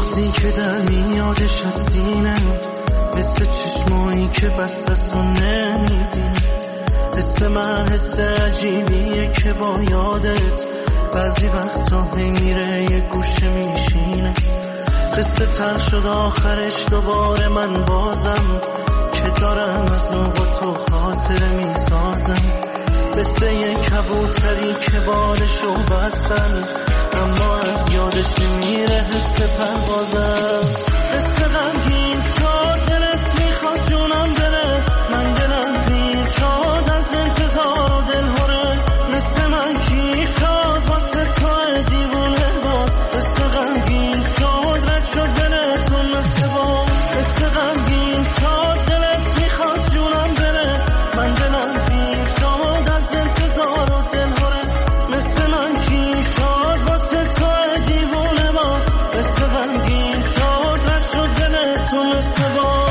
بغضی که در میادش از سینه، مثل چشمایی که بستست و نمیبینی. حس من حس عجیبیه که با یادت بعضی وقتا هی میره یه گوشه میشینه. قصه تر شد آخرش دوباره من بازم که دارم از نو با تو خاطره میسازم. مثل یه کبوتری که بالشو بستن اما از یادش نمیره حس پروازم. قصه غمگین شد دلت میخواد جونم بره، من دلم پیر شد از انتظار و دلهوره. مثل من کی شد واسه تو دیوونه باز، قصه غمگین شد رد شد دلتون مثل باز. قصه غمگین شد دلت میخواد جونم بره، من دلم پیر شد از انتظار و دلهوره. مثل من کی شد واسه تو دیوونه باز، قصه غمگین شد رد شد دلتون مثل باز.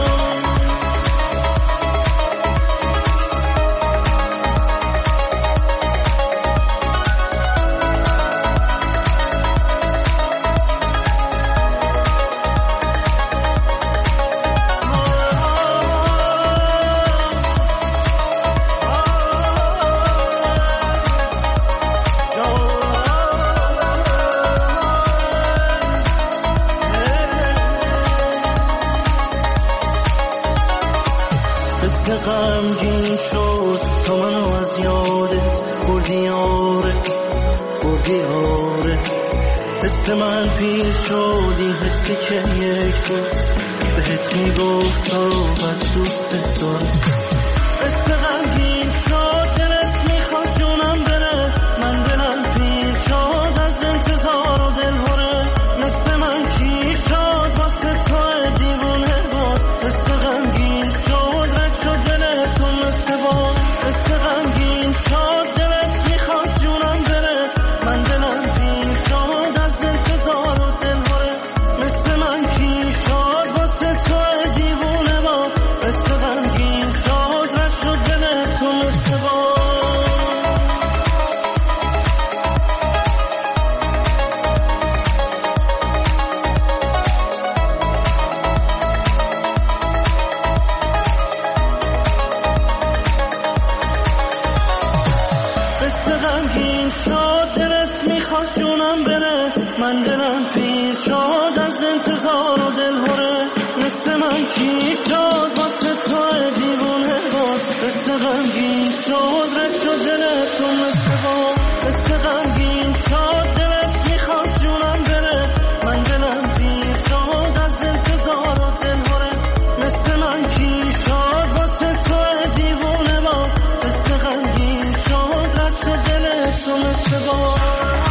غمگین شد تا منو از یادت بردی آره بردی آره. حس من پیر شدی حسی که یک روز بهت میگفت تا بعد دوست دارم. حس غمگین شد دلت میخواد جونم بره، من دلم پیر شد از انتظار و دلهوره. مثل من کی شد واسه تو دیوونه باز، حس غمگین شد رد شد دلتون مثل باز. حس غمگین شد دلت میخواد جونم بره، من دلم پیر شد از انتظار و دلهوره. مثل من کی شد واسه تو دیوونه باز، حس غمگین شد رد شد دلتون مثل باز. غمگین شد دلت میخواد جونم بره، من دلم پیر شد از انتظار و دلهوره. مثل من کی شد واسه تو دیوونه باز، مثل غمگین شد رد شد دلتون مثل باز. مثل غمگین شد دلت میخواد جونم بره، من دلم پیر شد از انتظار و دلهوره. مثل من کی شد واسه تو دیوونه باز، مثل غمگین شد رد شد دلتون مثل باز.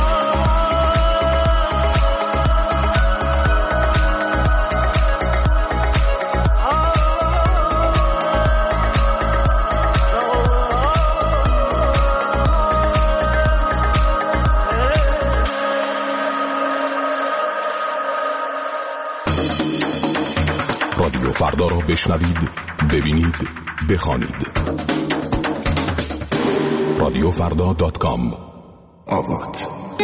رادیو فردا را بشنوید، ببینید، بخوانید. radiofrda.com آوات.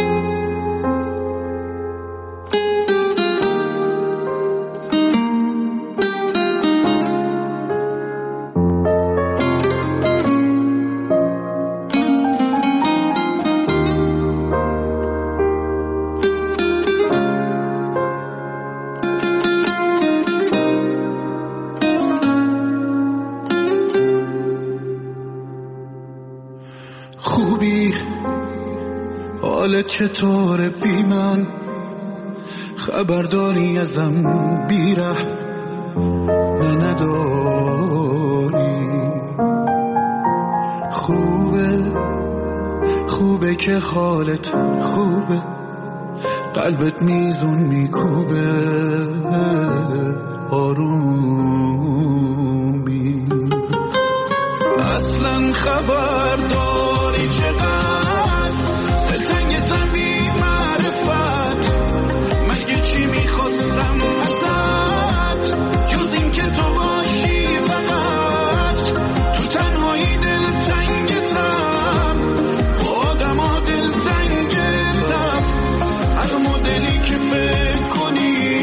خوبی حالت چطوره بی من، خبرداری ازم بیره نه نداری. خوبه که حالت خوبه، قلبت میزون میکوبه آرومی. اصلا خبرداری چقدر دلتنگتم بی معرفت، مگه چی میخواستم ازت جز این که تو باشی فقط. تو تنهایی دلتنگتم، با آدما دلتنگتم، هر مدلی که فکر کنی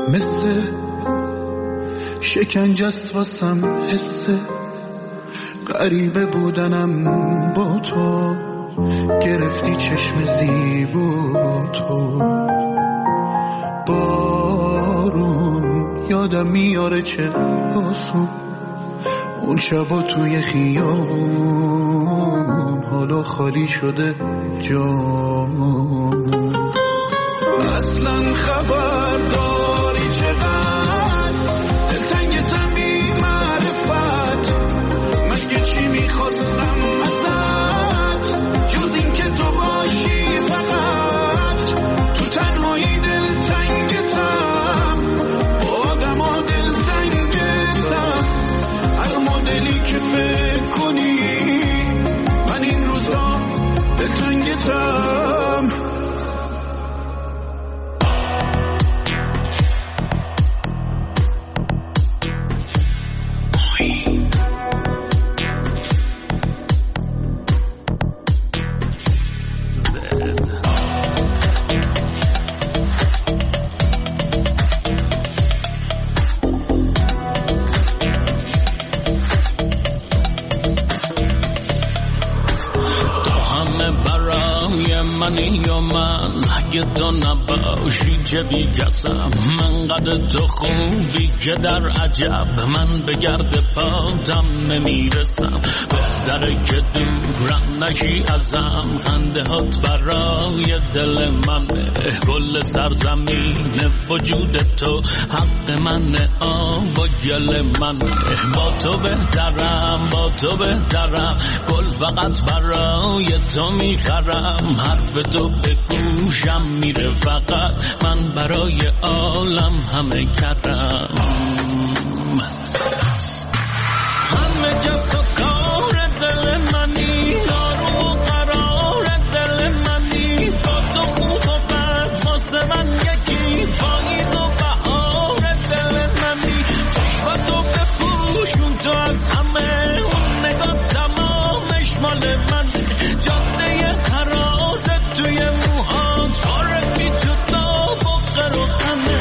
مثل شکنجه است واسم حسه غریبه بودنم با تو گرفتی چشم زیبا تو بارون یادم میاره چه آسون اون شبا توی خیابون حالا خالی شده جامون اصلا خبر داری چقدر دلتنگتم بی معرفت مگه چی میخواستم ازت جز این که تو باشی فقط تو تنهایی دلتنگتم با آدم ها دلتنگتم هر مدلی که فکر کنی من این روزا دلتنگتم اگه تو نباشی چه بی کسم من قد تو خوبی که در عجب من به گرد پاتم نمیرسم بهتره که دورم نشی ازم خنده هات برای دل منه کل سرزمین وجود تو حق منه آب و گل منه با تو بهترم گل فقط برای تو میخرم حرف تو به گوشم میره فقط من برای عالم همه کردم همه کس تو کار دل منی یارو و قرار دل منی با تو خوب و بد واسه من یکی پاییز و بهار دل منی چشماتو بپوشون تو از همه اون نگاه تمامش مال من جاده حراست توی موهات پاره بی تو داغ و غر و غمه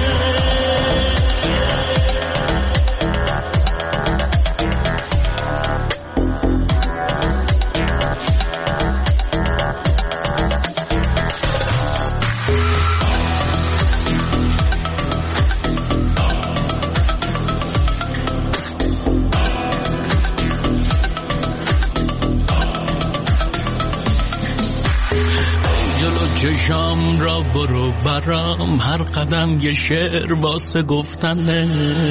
چشام را برو برام هر قدم یه شعر واسه گفتنه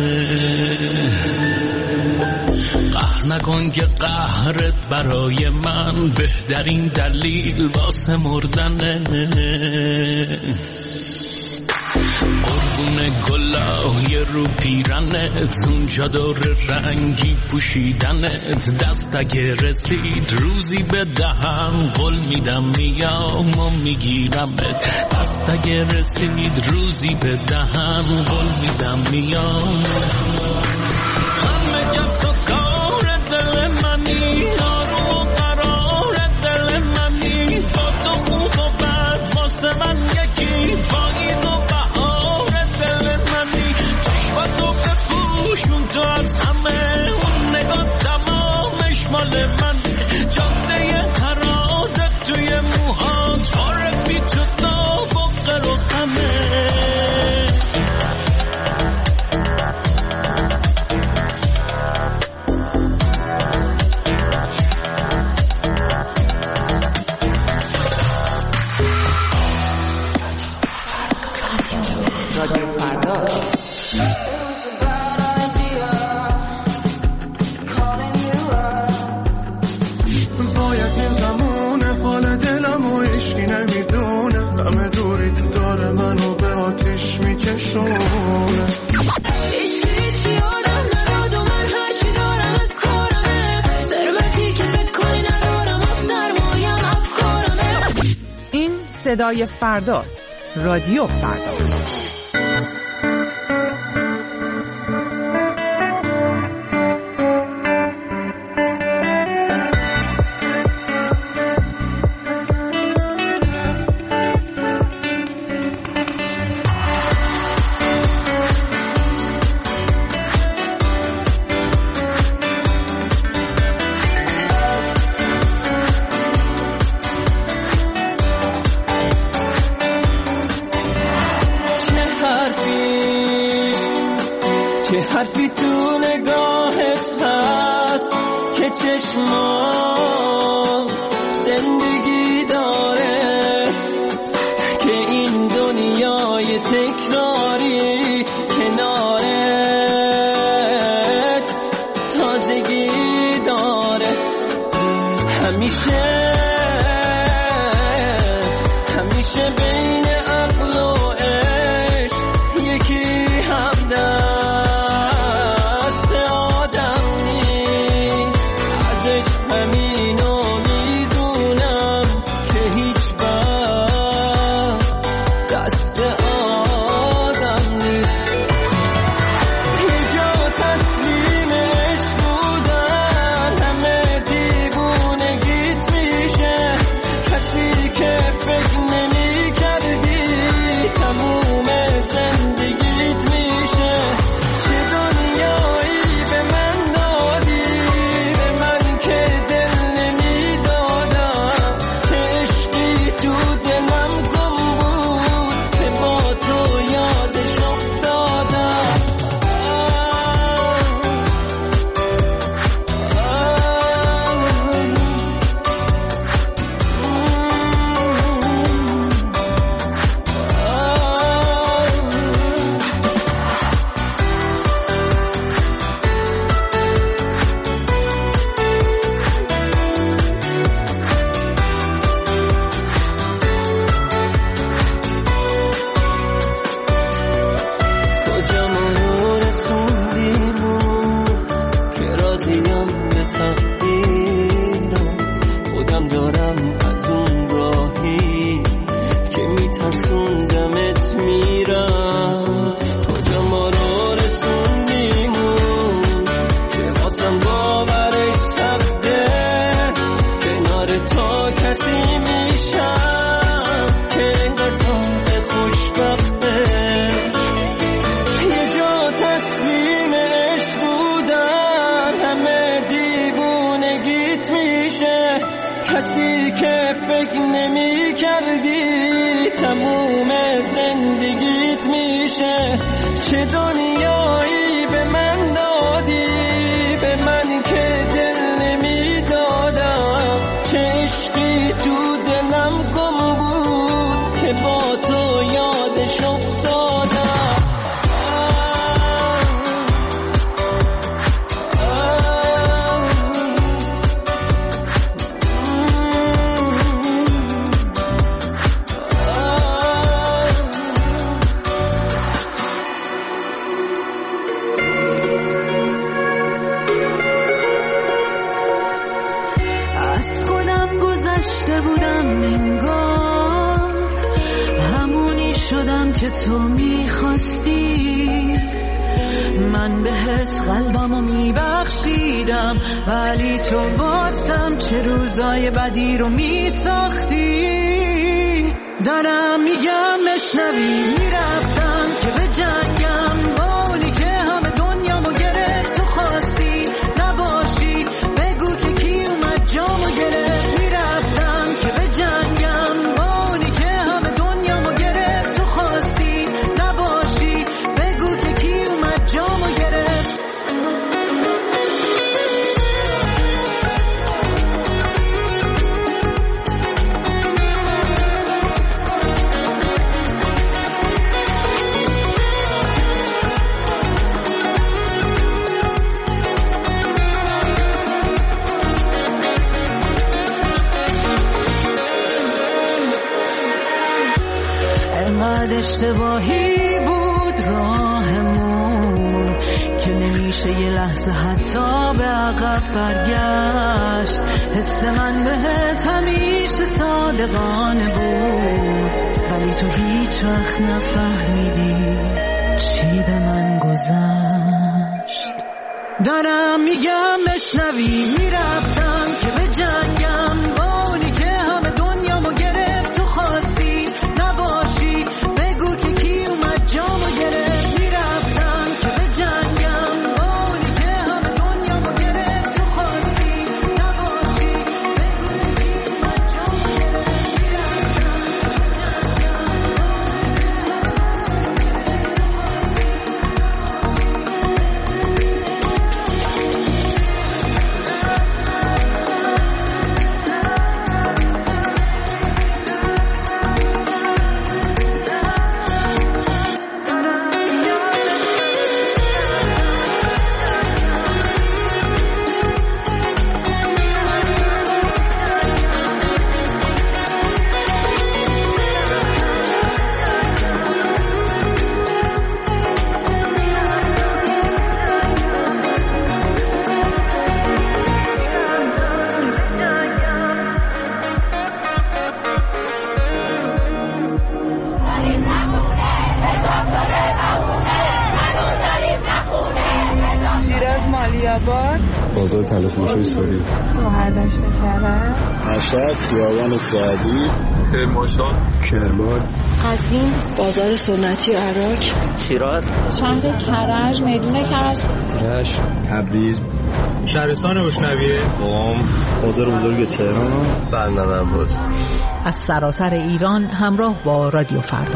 قهر نکن که قهرت برای من بهترین دلیل واسه مردنه قربون گلای رو پیرنت اون چادر رنگی پوشیدنت دست اگه رسید روزی به دهن قول میدم میام و میگیرمت دست اگه رسید روزی به دهن قول میدم میام همه کس تو کار دل منی یارو و قرار دل منی با تو خوب و بد واسه من یکی پاییز و چون تو از همه اون نگاه تمامش مال من جاده حراست توی موهات پاره بی تو داغ و غر و غمه رادیو فردا منو به آتیش میکشونه هیچ یادم نداد و من هرچی دارم از کارمه ثروتی که فکر کنی ندارم از سرمایم افکارمه این صدای فرداست رادیو فردا که حرفی تو نگاهت هست که چشمام زندگی داره، که این دنیای تکراری کنارت تازگی داره. همیشه بین عقل و عشق یکی همدست آدم نیست. ازش همینو میدونم که هیچ وقت دست آدم نیست. یه جا تسلیم عشق بودن همه دیوونگیت میشه، کسی که فکر نمی کردی تموم زندگیت میشه. چه دنیایی به من دادی، به من که دل نمی دادم، که عشقی تو دلم گم بود که با تو یادش افتادم. کجا ما رو رسوندیمون که راضیم به تقدیرم، خودم دارم از اون راهی که میترسوندمت میرم. کجا ما رو رسوندیمون که واسم باورش سخته، کنار تو کسی میشم که انگار تازه خوشبخته. یه جا تسلیم عشق بودن همه دیوونگیت میشه، کسی که فکر نمی کردی تموم زندگیت میشه. چه دنیایی به من دادی، به من که دل نمی دادم، چه عشقی تو دلم گم بود که با تو یادش افتادم. از خودم گذشته بودم انگار، همونی شدم که تو میخواستی. من بهت قلبمو میبخشیدم، ولی تو واسم چه روزای بدی رو میساختی. دارم میگم بشنوی، میرفتم که به جنگم با اونی که همه دنیامو گرفت. تو خواستی نباشی، بگو که کی اومد جامو گرفت. میرفتم که به جنگم با اونی که همه دنیامو گرفت. تو خواستی نباشی، بگو که کی اومد جامو گرفت. انقدر اشتباهی بود راهمون که نمیشه یه لحظه حتی به عقب برگشت. حس من بهت همیشه صادقانه بود، ولی تو هیچ وقت نفهمیدی چی به من گذشت. دارم میگم بشنوی، میرفتم که به جنگم با اونی که همه دنیامو گرفت. تو خواستی نباشی، بگو که کی اومد جامو گرفت. میرفتم که به جنگم با اونی که همه دنیامو گرفت. تو خواستی نباشی، بگو که کی اومد جامو گرفت. میرفتم خیرآباد، بازار تلفروشی ساری، گوهردشت کرج، مشهد، خیابان سعدی، کرمانشاه، کرمان، قزوین، بازار سنتی عراق، شیراز، شهر کرج، میدون کرج، رشت، تبریز، شهرستان بشنویه، قم، بازار بزرگ تهران، بندر عباس. از سراسر ایران همراه با رادیو فردا.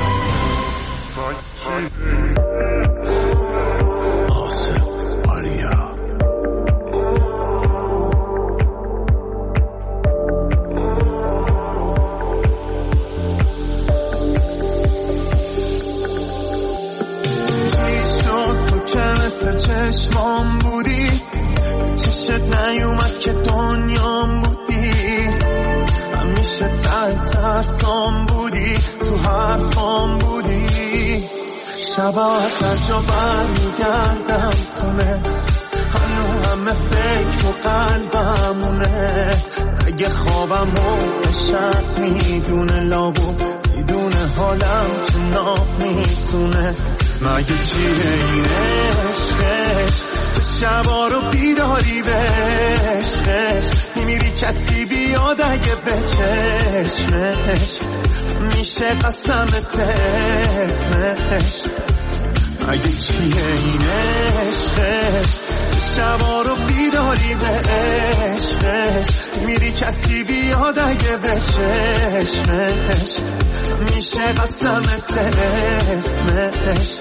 چشمام بودی، چشت نیومد که دنیام بودی، همیشه ته ترسام بودی، تو حرفام بودی. شبا از هر جا برمیگردم خونه، هنو همه فکر و قلبمونه. اگه خوابم و شب میدونه، لابو میدونه حالم که ناب میتونه. مگه چیه این عشقش، شبا رو بیداری به عشقش، میمیری کسی بیاد اگه به چشمش، میشه قسمت اسمش. مگه چیه این عشقش، شبا رو بیداری به عشقش، میمیری کسی بیاد اگه به چشمش، میشه قسمت اسمش.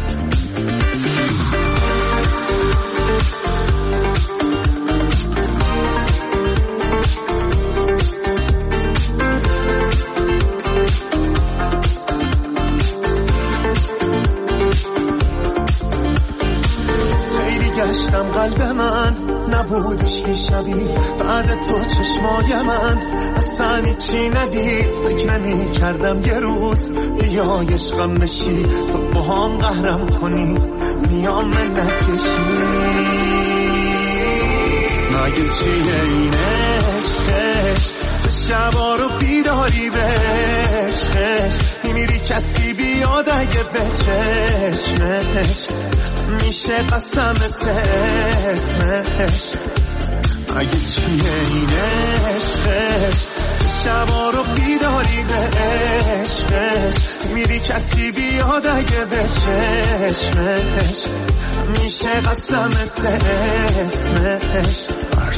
خیلی گشتم قلب من نبودش که شبیه بعد تو چشمای من اصلا چی ندید. فکر نمی کردم یه روز بیای عشقم بشی، تو با هم قهرم کنی میام منت کشی. مگه چیه این عشقش، شبا رو بیداری به عشقش، میمیری کسی بیاد اگه به چشمش، میشه قسمت اسمش. مگه چیه این عشقش، شبا رو بیداری به عشقش، میری کسی بیاد اگه به چشمش، میشه قسمت اسمش.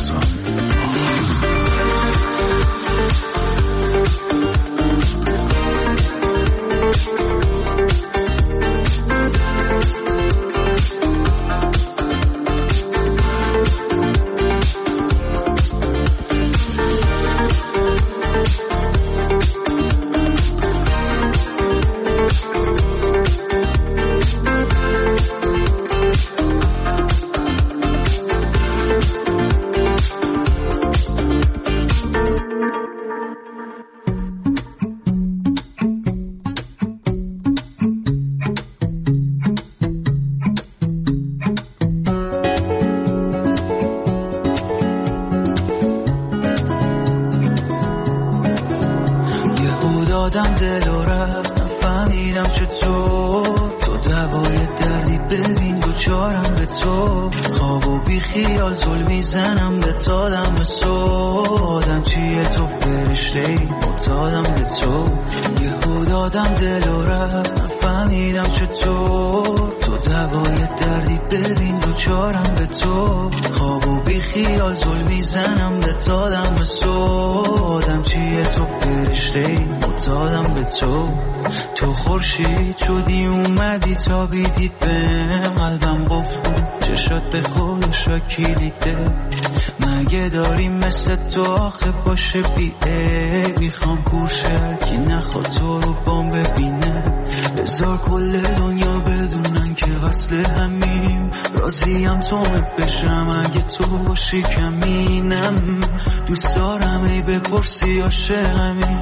دادم دل و رفت، نفهمیدم چطور تو دوای دردی، ببین دوچارم به تو. خواب و بی خیال زل میزنم به تادم به سودم، چیه تو فرشته‌ای معتادم به تو. یهو دادم دل و رفت، نفهمیدم چطور تو دوای دردی، ببین دوچارم به تو. خواب و بی خیال زل میزنم به تادم به سودم، چیه تو فرشته‌ای معتادم به تو. تو خورشید شدی اومدی تا بیدی بهم، قلبم قفل چشات به خودشا کلیده. مگه داریم مثل تو آخه باشه بیه، میخوام کورشر که نخواد تو رو بام ببینه. بذار کل دنیا بدونن که وصل همیم، راضیم تو بشم اگه تو باشی کمینم. دوست دارم ای بپرسی عاشقمی،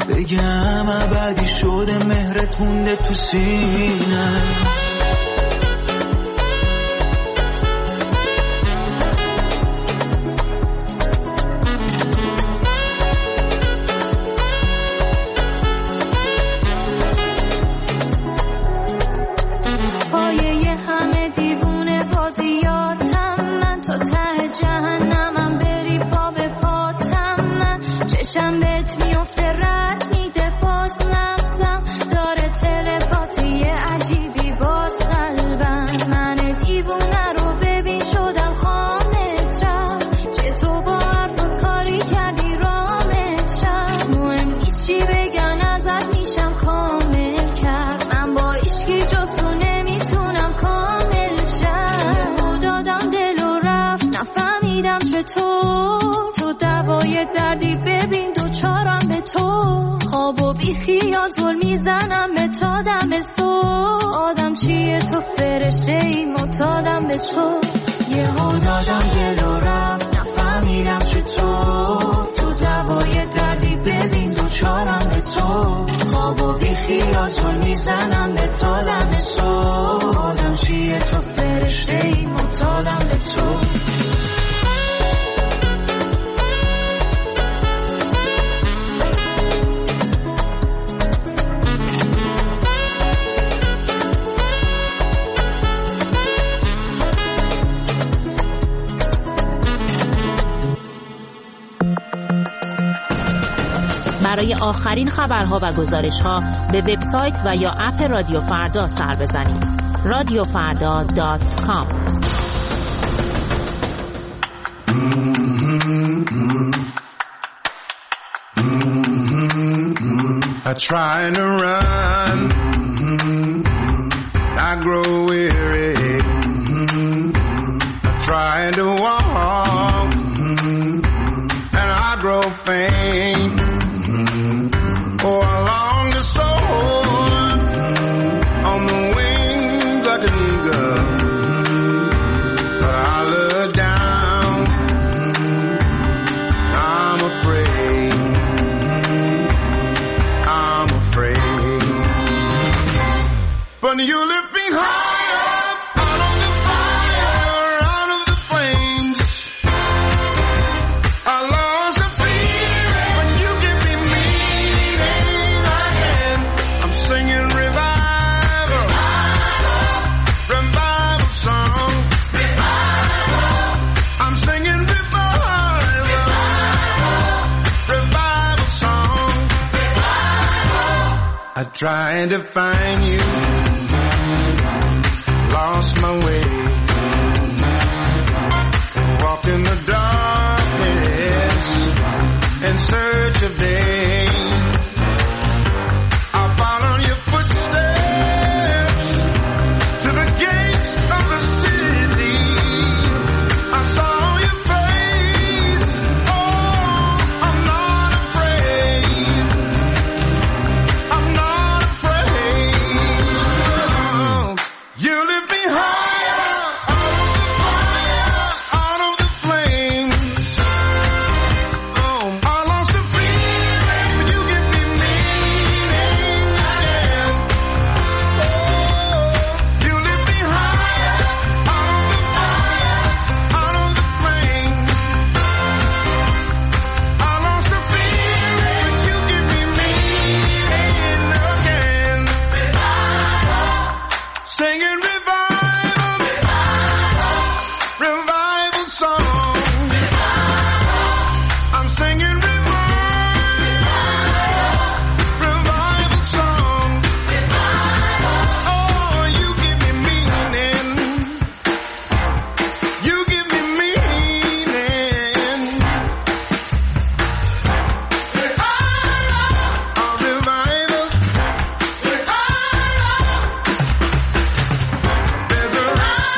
بگم ابدی شده مهرت مونده تو سینم. پایه همه دیوونه بازیاتم من، تا ته جهنمم بری پا به پاتم من چشم بهت میفته رد میده باز نفسم داره تلپاتی عجیبی باز قلبم من دیوونه رو ببین شدم خامت رفت چه تو با حرفت کاری کردی رامت شد مهم نیست چی بگن ازت میشم کامل کرد من با عشقی جستو نمیتونم کامل شم دادم دل و رفت نفهمیدم تو دوای دردی ببین دوچارم به تو خواب و بی خیال زل میزنم به تا دم صبح آدم چیه تو فرشته ای معتادم به تو یه ها دادم دل و رفت نفهمیدم تو دوای دردی ببین دوچارم به تو خواب و بی خیال زل میزنم به تا دم صبح آدم چیه تو فرشته ای معتادم به تو برای آخرین خبرها و گزارش‌ها به وبسایت و یا اپ رادیو فردا سر بزنید. radiofarda.com. I try to run, I grow weary. I try to walk, and I grow faint. Oh, I long to soar on the wings like an eagle, but I look down, I'm afraid, but you lift me higher, out of the fire, out of the flames. I lost the feeling when you give me meaning again. I'm singing revival, revival song. I'm singing revival, revival song. I tried to find you, lost my way, walked in the darkness in search of day. I followed your footsteps to the gates of the city. I saw your face, oh, I'm not afraid, I'm not afraid. Oh, you lift me higher, out of the flames. Oh, I lost the feeling when you give me meaning again. Oh, you lift me higher, out of the flames. I lost the feeling when you give me meaning again. Singing revival, revival song. I'm singing revival song. Oh, you give me meaning. You give me meaning. Our revival. There's a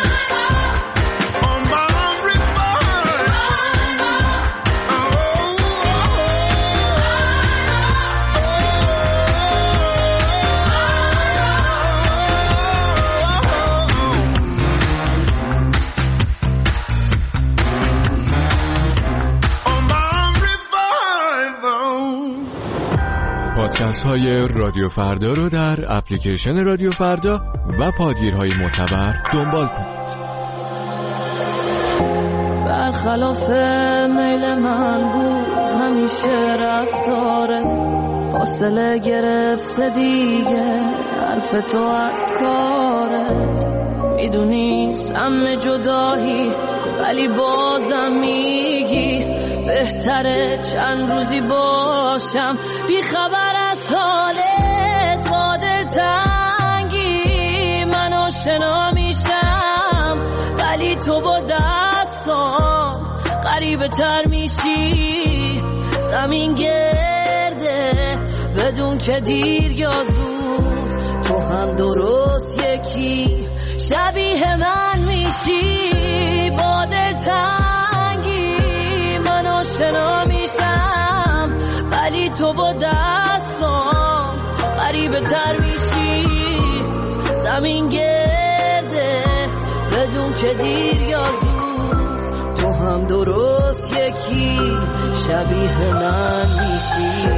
on my revival. پادکست های رادیو فردا رو در اپلیکیشن رادیو فردا و پادگیرهای معتبر دنبال کنید. برخلاف میل من بود همیشه رفتارت، فاصله گرفته دیگه حرف تو از کارت. میدونی سم جدایی ولی بازم میگی بهتره چند روزی باشم بی خبر از حالت. با دلتنگی من آشنا میشم ولی تو با دستام غریبه تر میشی. زمین گرده بدون که دیر یا زود، تو هم درست یکی شبیه من میشی. با دلتنگی من آشنا میشم ولی تو با دستام غریبه تر میشی. زمین گرده بدون که دیر یا زود، تو هم درست یکی شبیه من میشی.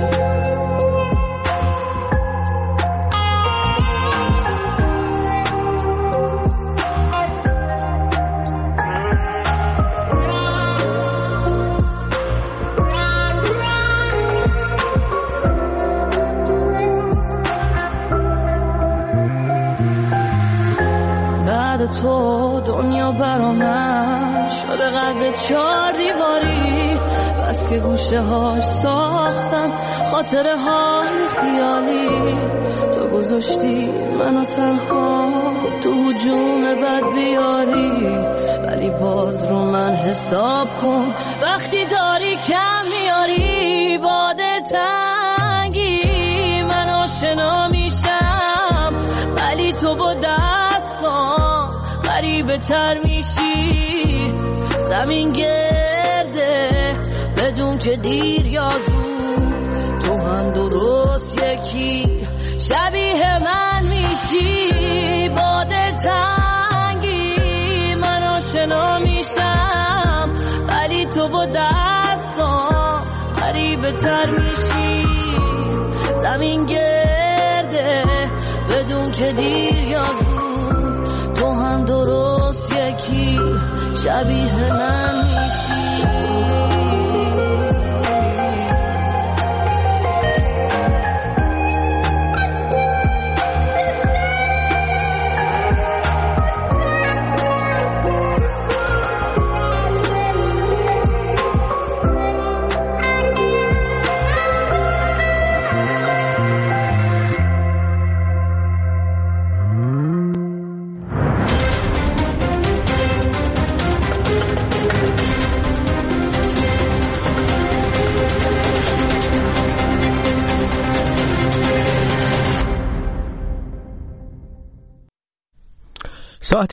تو دنیا برا من شده قد 4 دیواری، بس که گوشه هاش ساختم خاطره های خیالی. تو گذاشتی منو تنها تو هجوم بد بیاری، ولی باز رو من حساب کن وقتی داری کم میاری. با دلتنگی من آشنا میشم ولی تو با دستام غریبه تر میشی. زمین گرده بدون که دیر یا زود، تو هم درست یکی شبیه من میشی. با دلتنگی من آشنا میشم ولی تو با دستام غریبه تر میشی. زمین گرده بدون که دیر یا زود، تو هم درست یکی شبیه من